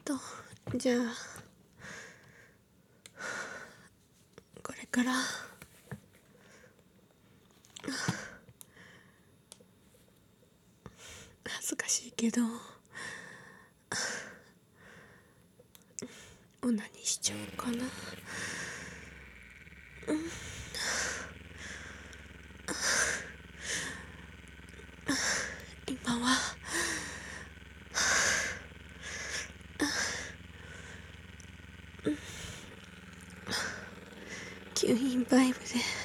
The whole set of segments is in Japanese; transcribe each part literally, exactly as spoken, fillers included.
とじゃあこれから恥ずかしいけどオナニーしちゃおうかな。うん、今は吸引バイブで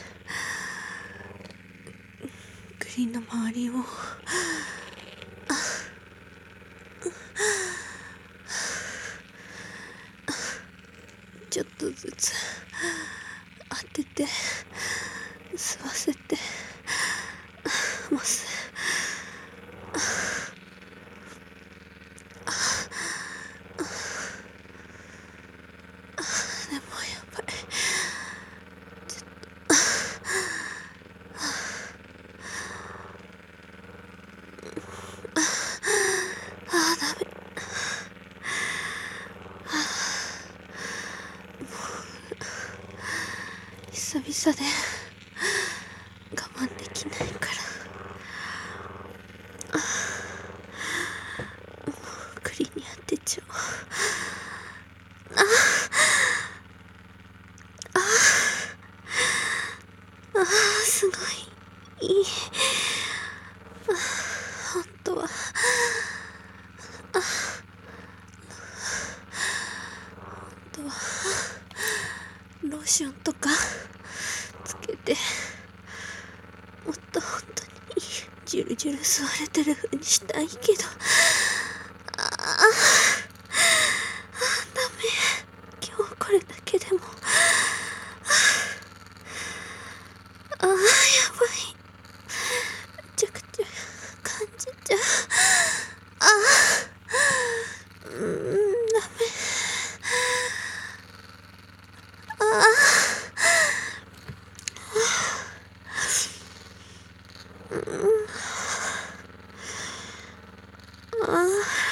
グリーンの周りをちょっとずつ当てて吸わせてます。でもやっぱりちょっとああダメ。久々で我慢できないから、もう栗に当てちゃおう。ああああすごいいい。本当はあ本当はローションとかつけてもっと本当にジュルジュル吸われてる風にしたいけど、あああダメ。今日これだけでもああやばい。めちゃくちゃ感じちゃう。ああうんダメ。ああうんああやばい。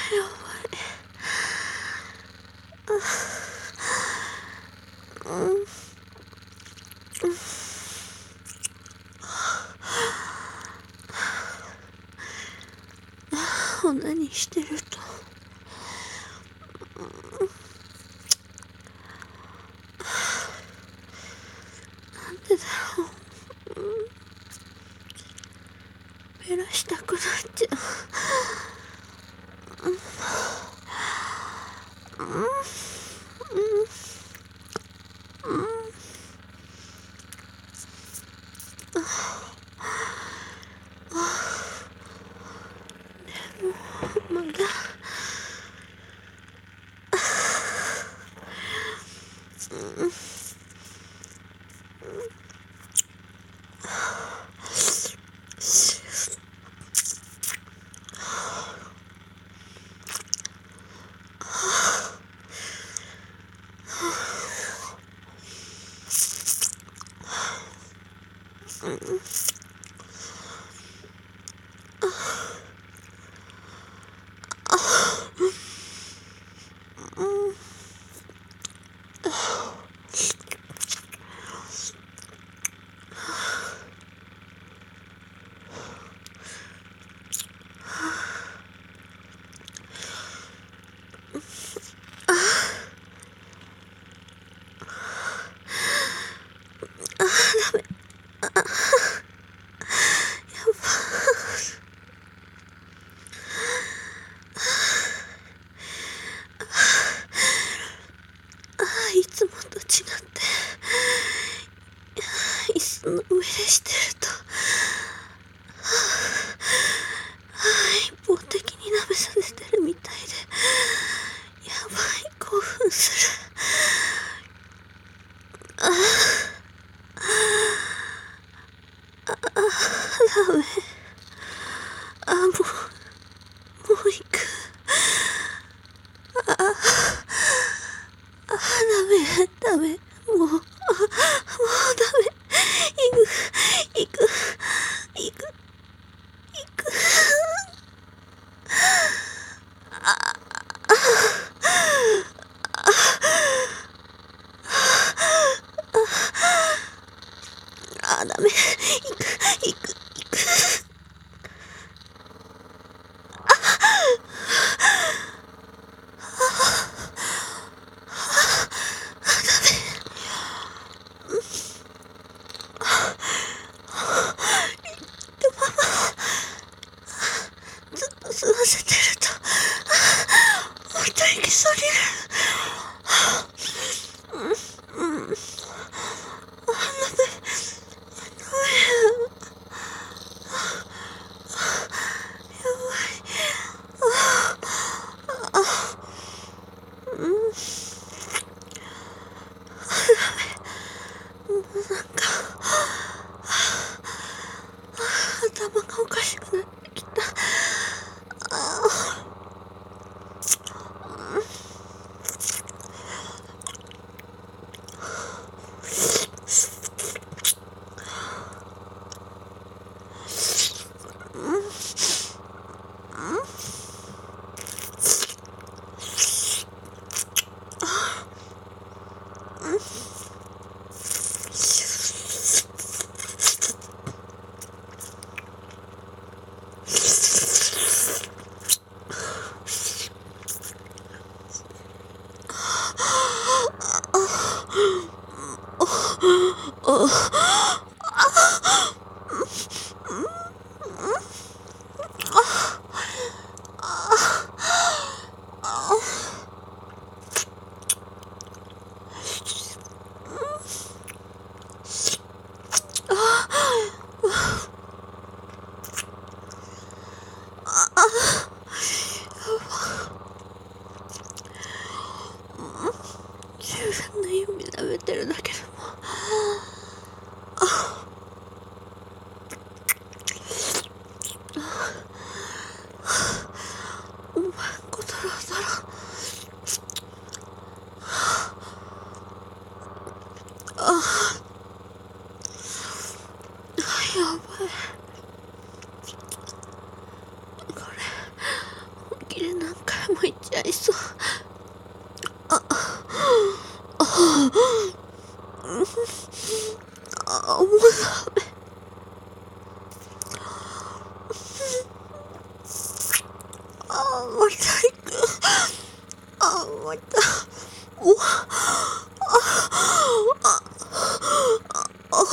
あうんうんオナニーしてるとなんでだろう、うん、ベラしたくなっちゃう。うんうんうんうんでもまだうんうんいつもと違って椅子の上でしてると一方的に舐めさせてるみたいでやばい興奮する。あああダメ。あもうもう行く。あああダメダメもうあもうダメ。行く行あ、ダメ。行く、行く、行く。ずっと吸わせてると、本当にきそうになる。うん、うん。頭がおかしくなってきた。あ十分な夢舐めてるだけでもお前小太郎だろ。あやばい、これ本気で何回も言っちゃいそう。あああ、もうダメ。あ、また行く。あ、また。おああああ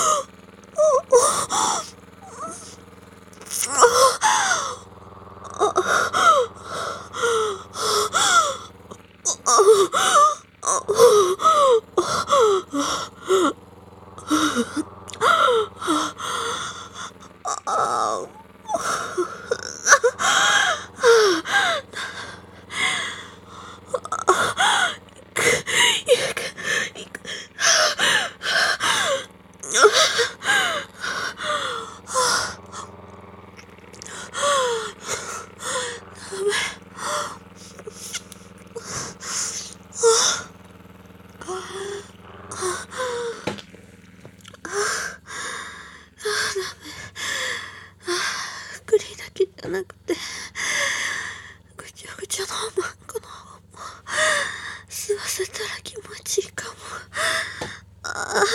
栗だけじゃなくてぐちゃぐちゃのマンコの方も吸わせたら気持ちいいかも。ああ、や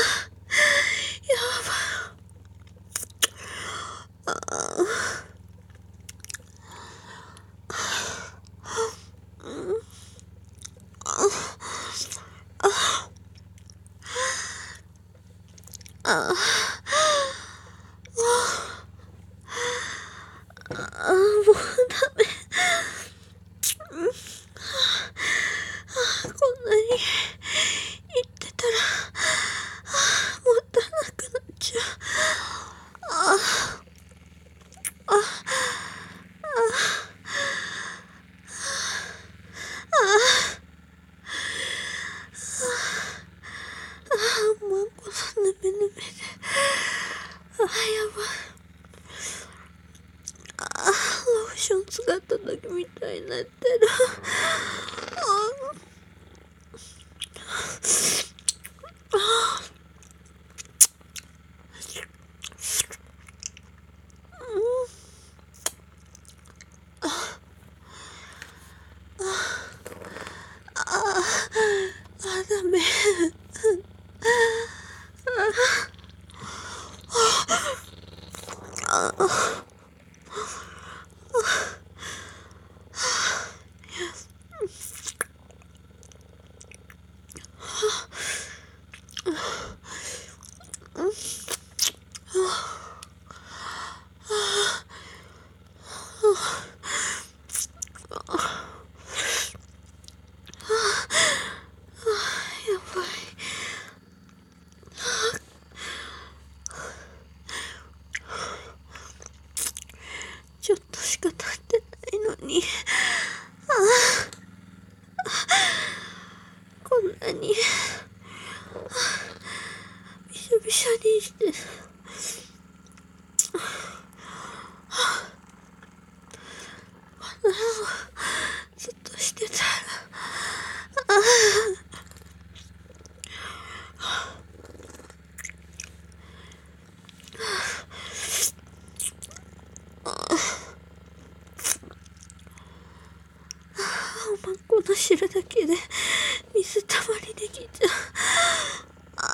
ばい。ああ、うん、ああああ、もうダメ。うん、こんなに言ってたらもったいなくなっちゃう。ああああ、マンコさんぬめぬめで、あ、やばい。あ、ローション使った時みたいになってる。あ、ダメ。 こんなにびしょびしょにしてこんなのずっとしてたらおまんこの汁だけで水たまりできちゃう。あ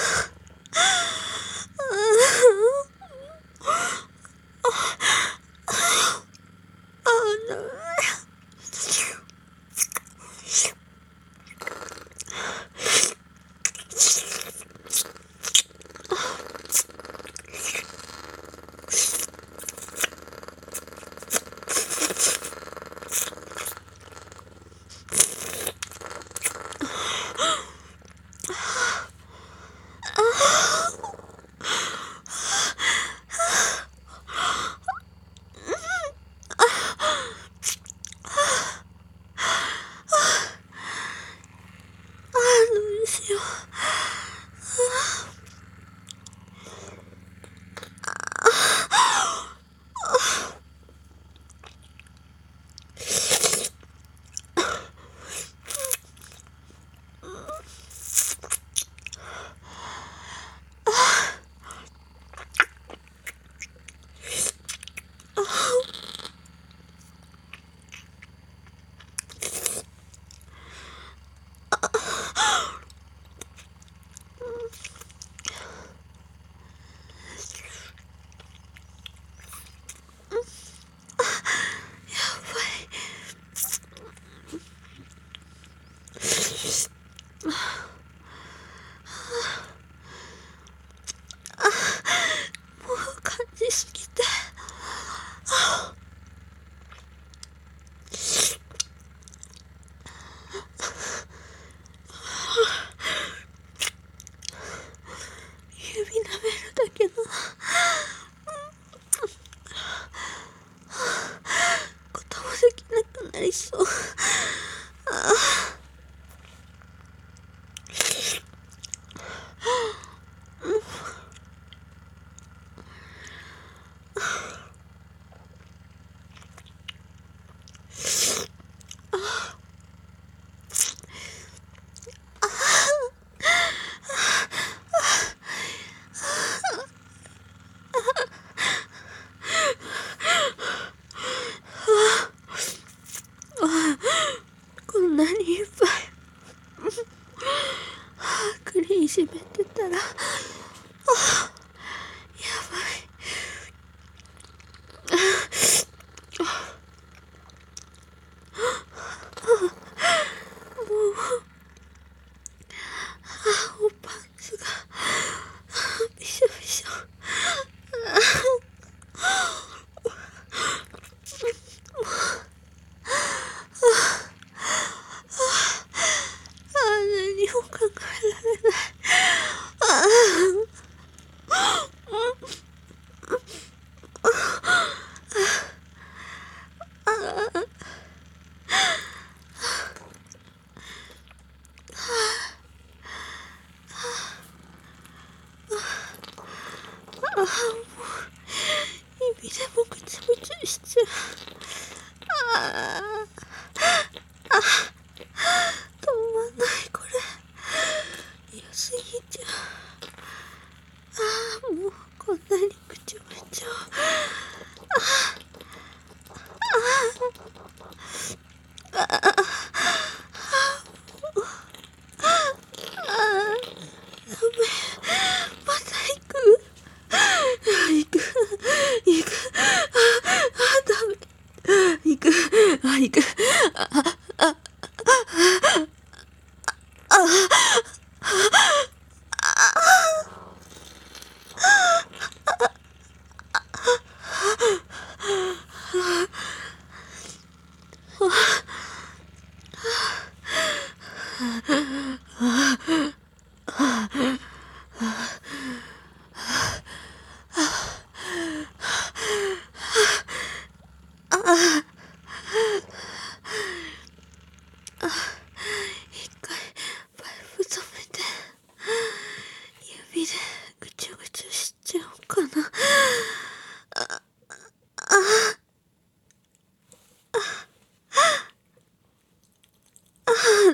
そう。あこんなにいっぱい栗いじめてたら、あやばい。もうおパンツがびしょびしょ。何も考えられない。ああ、もう指でもぐちぐちしちゃう。ああ、あ、止まんないこれ。良すぎちゃう。ああ、もうこんなにぐちょぐちょ。ああ、ああ、ああ、もう、ああ、ダメ。また行く。行く、行く。ああ、ダメ。行く、あ、行く。あ、あ、あ、あ、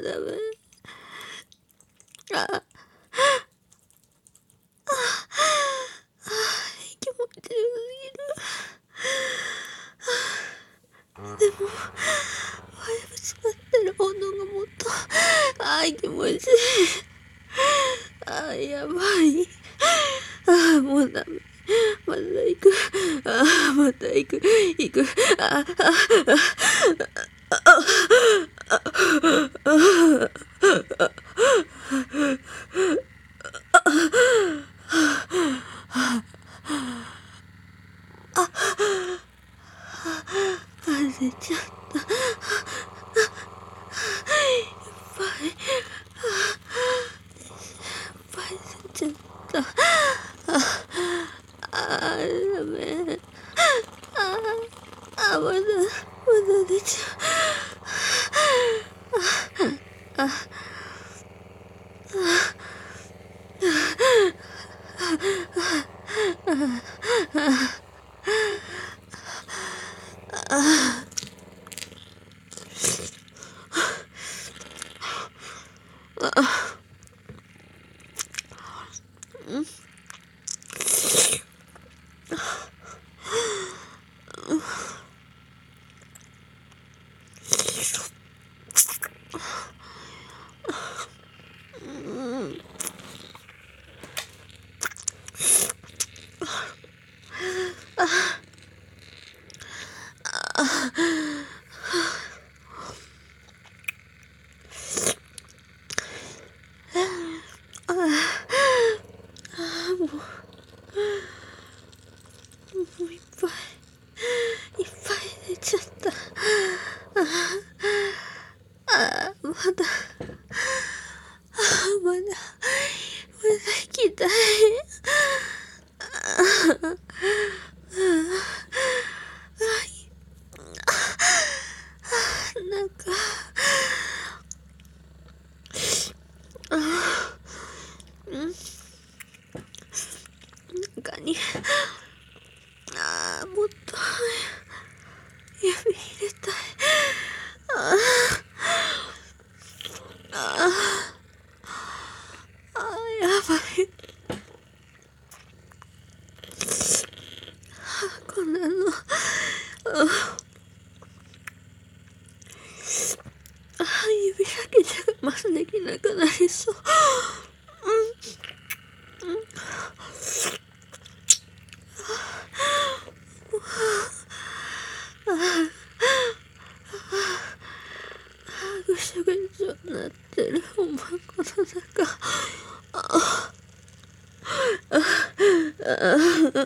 ダメ。ああ、気持ち悪すぎる。でもファイブ使ってる温度がもっと、ああ気持ちいい。ああやばい。ああもうダメ。また行く。ああまた行く。行く。ああ出ちゃった。いっぱい。いっぱい出ちゃった。ああダメ。ああまだまだ出ちゃう。ああなんか中にああもっと指入れたい。ああああやばい。こんなのああ指だけじゃ我慢できなくなりそう。うんうんぐしょぐしょになってるおまんこの中。あああ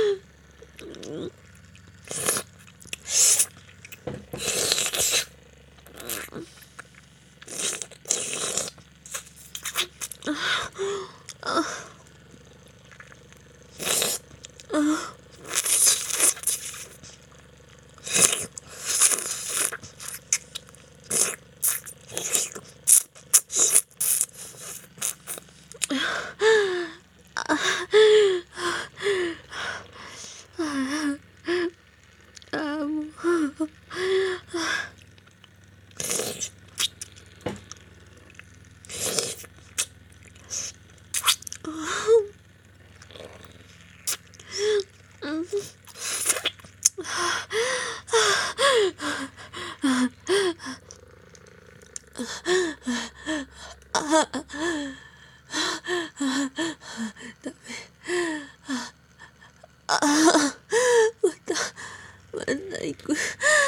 またまた行く。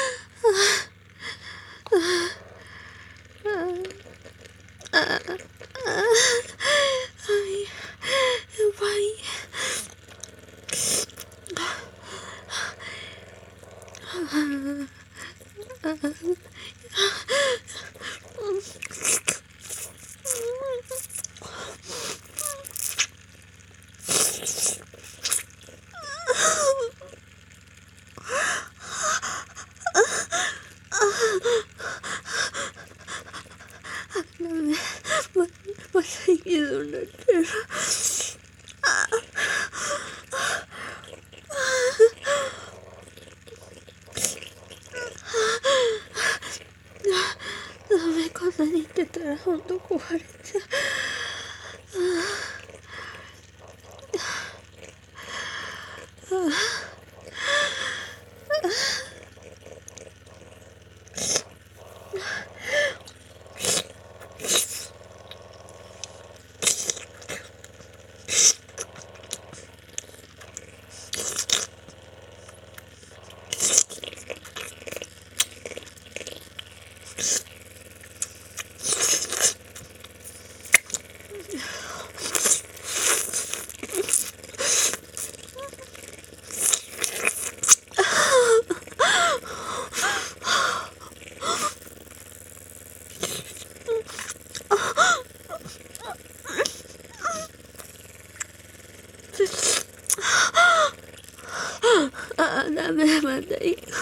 あああやばい。ダメ。ままた息づになってる。ダメこんなに言ってたらほんと壊れちゃう。ああ、ダメ、また行く。行く、行く、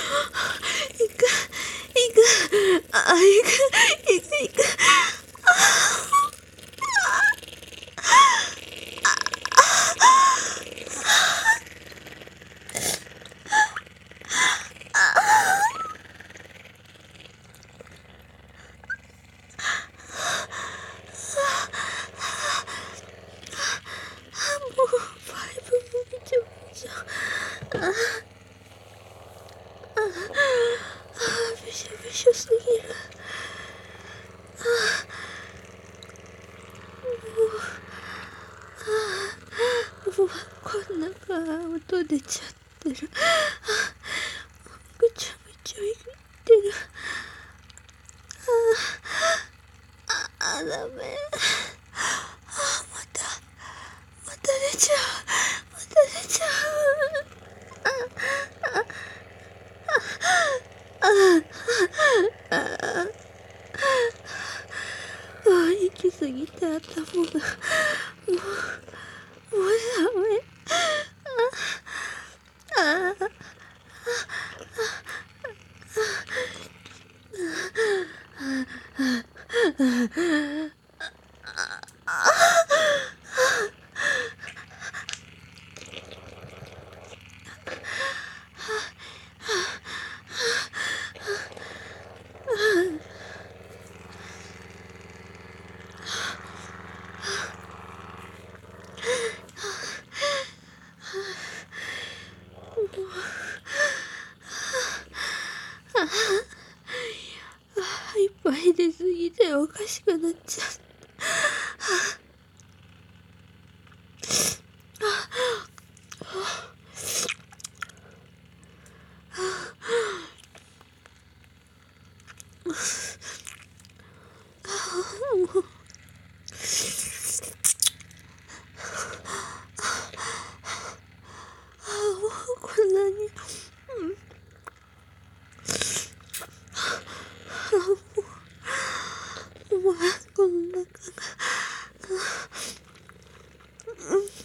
ああ、行く、行く、行く。もう、ファイブもびちょびちょ。ああ、ああ、びしょびしょすぎる。ああ、もう、ああ、もう、こんなか、音出ちゃってる。ああ、ぐちゃぐちゃいってる。ああ、ああ、ダメ。ああ、また、また出ちゃう。また出ちゃう。ああ、ああ、ああ、ああ、行き過ぎて頭が、もう、もうダメ。ああ、いっぱい出すぎておかしくなっちゃった。もう、ああ、もうこんなに、うん、ああ、もう、もう、この中が、うん、ぐ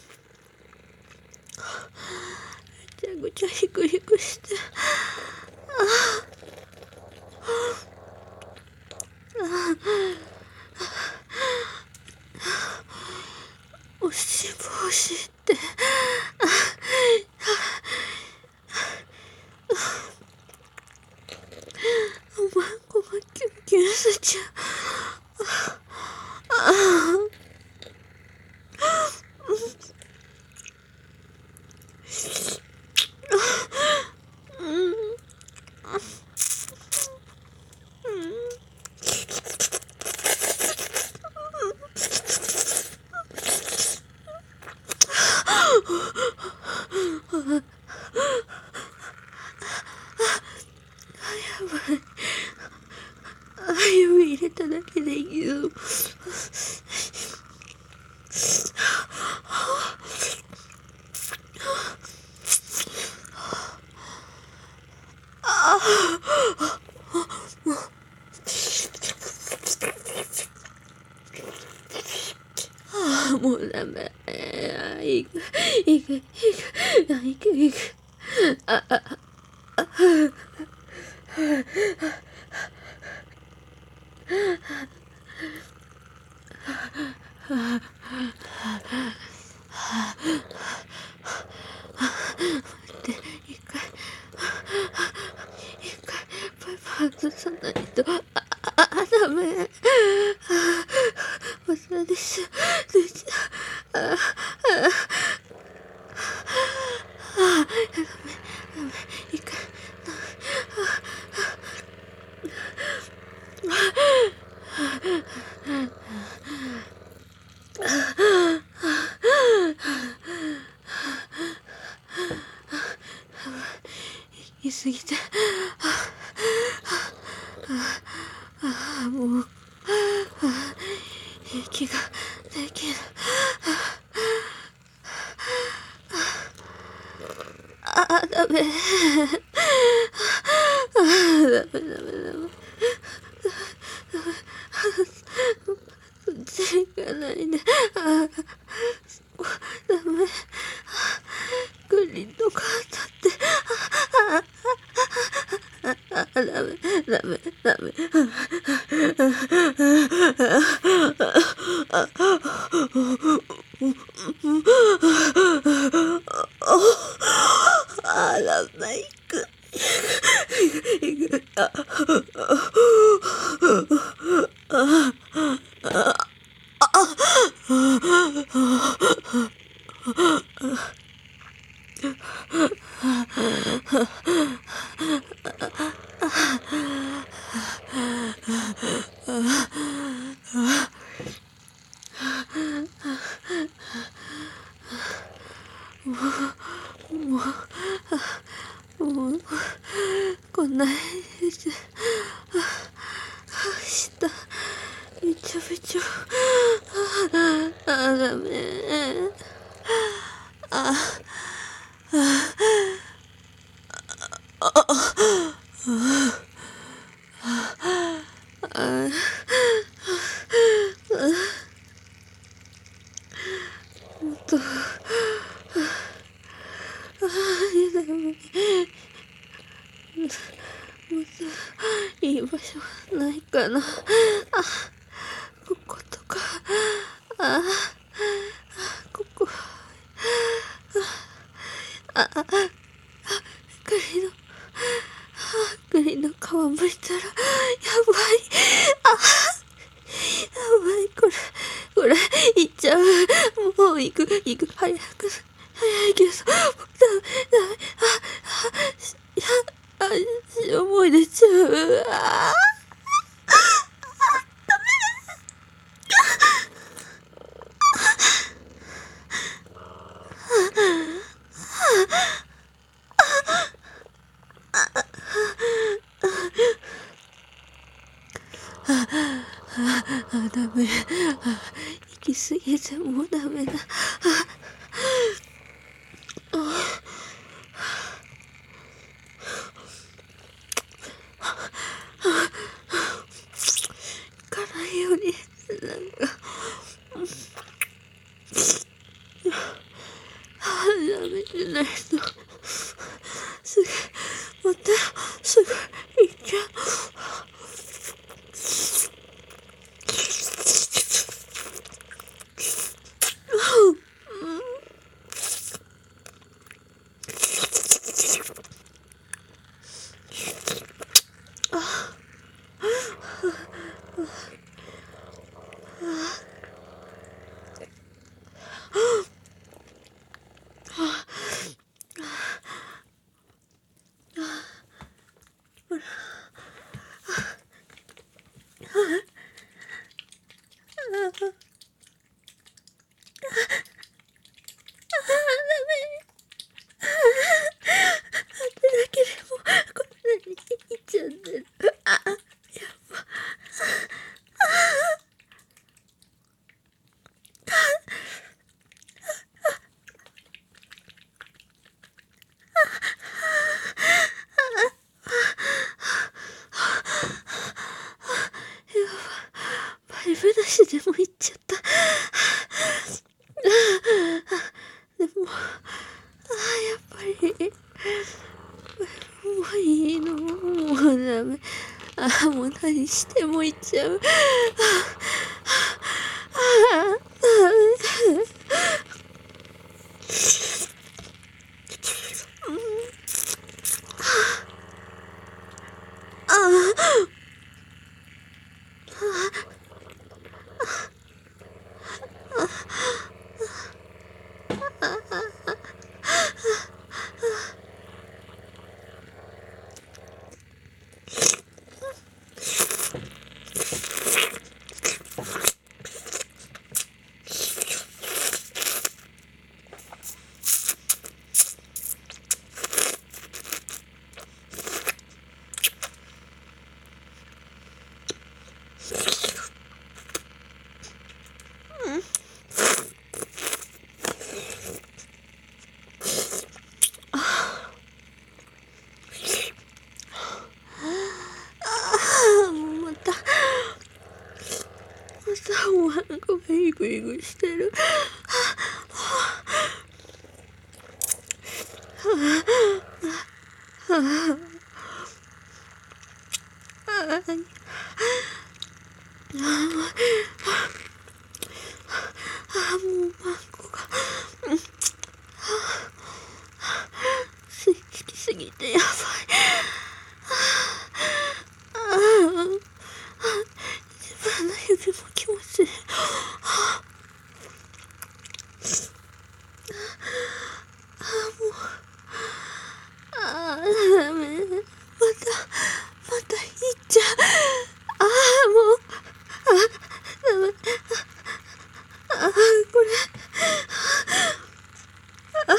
ちゃぐちゃひくひくして、ああ、ああ、おしぼしって、おまんこがキュンキュンしちゃう。ああ、うん、うん、やばい。あ、指入れただけで言う。ああ、もうダメ。あ、行く、行く、行く、あ、行く、行く。あ、あ、あ、で、一回、一回、パイプ外さないと、あ、あ、あ、 行き過ぎて、ああ、もう、息ができる。ああ、ダメ。ああ、ダメダメダメ。そっち行かないで。ああ、ダメ。グリッドカートって。ああ、ダメ、ダメ、ダメ。あら、マイク。もう、もう、こんなにして、下、びちょびちょ、ああ、ダメ。ああ、ああ、あもっと、ああ、やだよ。もっと、いい場所ないかな。あ、こことか。あ、ここ。あ、あ、あ、グリの、グリの皮むいたら、やばい。あ、やばい、これ、これ、行っちゃう。もう行く、行く、早く、早いけど、ダメ、ダメ、あ、あ、いや、あ、し思い出ちゃう。あ、あ、ダメ。あ、行き過ぎてもうダメだ。あ、あ、辛いように、なんか、あ、ダメじゃないと。すぐ、また、すぐ、行っちゃう。だけでもこんなにいっちゃうんだよ。あ、やっぱ。バイブなしでも行っちゃった。でも、あ、やっぱり、もういいの。もうダメ。あ、もう何しても行っちゃう。あ、 あ、もうまた、またおはんこがイグイグしてる。ああ、あ、もうマンコが、うん、吸い付きすぎてやばい。ああ、自分の指も気持ちいい。ああ、もう、ああ、ダメ。また、また行っちゃう。ああ、もう、あ、ダメ。ああ、これ。ああ、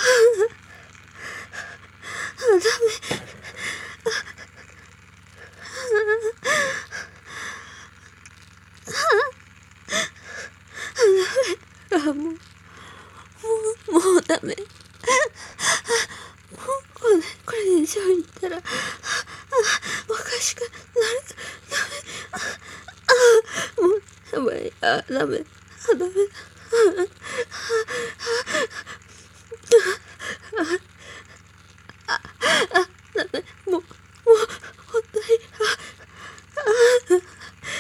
ダメ。あ、もう、もう、もうダメ。もう、これ、これ以上言ったら、あ、おかしくなる。ダメ。あ、もう、やばい。あ、ダメ。あ、ダメだ。あ、あ、ダメ。もう、もう、本当に、あ、あ、でも、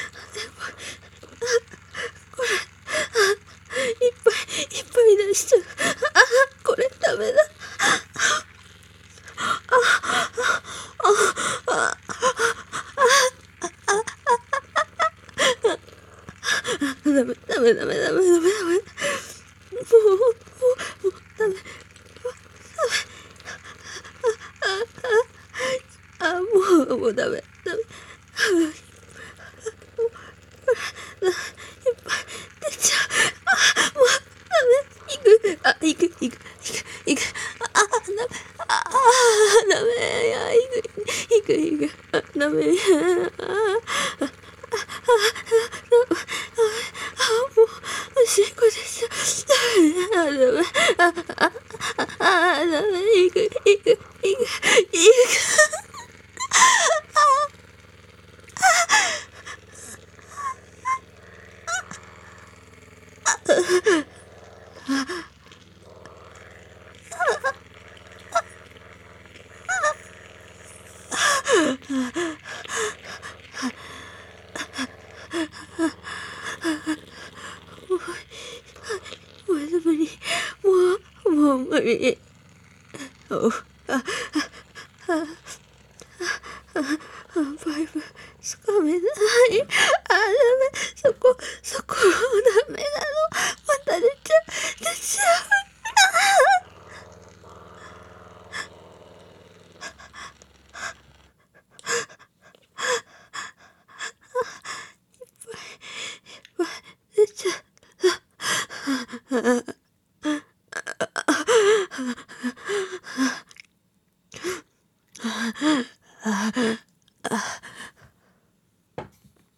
これ、あ、いっぱいいっぱい出しちゃう。あ、これダメだ。ダメダメダメダメダメダメ。もう、もう、もう、ダメ。あ、もう、もうダメ。ダメ。いっぱい出ちゃう。あ、もう、ダメ。行く。あ、行く、行く、行く、行く。あ、ダメ。あ、ダメ。いや、行く、行く、行く。あ、ダメ。あ、あ、もう、おしっこでしょ。あ、ダメ。あ、あ、あ、あ、ダメ。行く、行く、行く、行く。もう、無理。もう、もう無理。お、あ、あ、あ、あ、バイブ、つかめない。あ、ダメ。そこ、そこ、ダメなの。また出ちゃう、出ちゃう。出ちゃう。